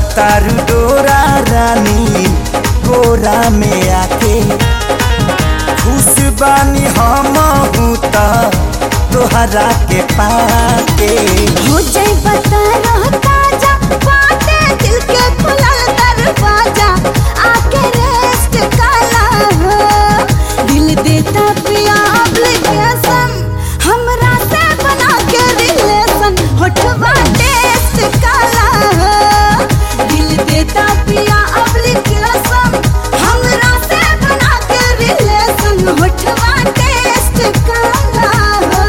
तारू डोरा रानी कोरा में आके खुश बानी हम त तोहरा के पाके हो जाए बता ताजा बाटे दिल के खुलल दरवाजा आके रेस्ट काला हो दिल देता पिया एप्लीकेशन हमरा से बना के रिलेशन होठवा टेस्ट काला हो दिल देता पिया एप्लीकेशन हमरा से बना के रिलेशन होठवा टेस्ट काला हो।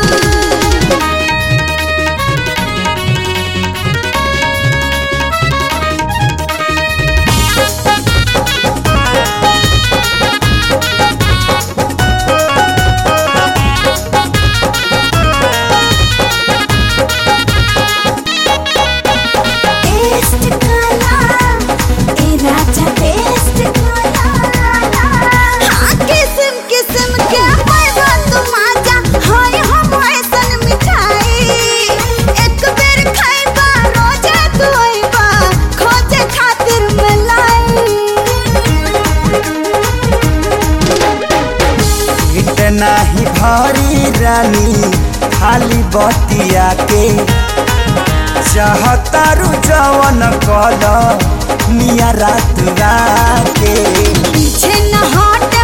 टेस्ट काला ए राजा टेस्ट काला हाँ किस्म किस्म के पैबा तुम आजा हाय हम ऐसन मिठाई एक बेर खाइबा रोजे तू आइबा खोजे खातिर मलाई इतना ही भारी रानी खाली बतिया के चाहतारू जवन कल मिया रात के पीछे न हटे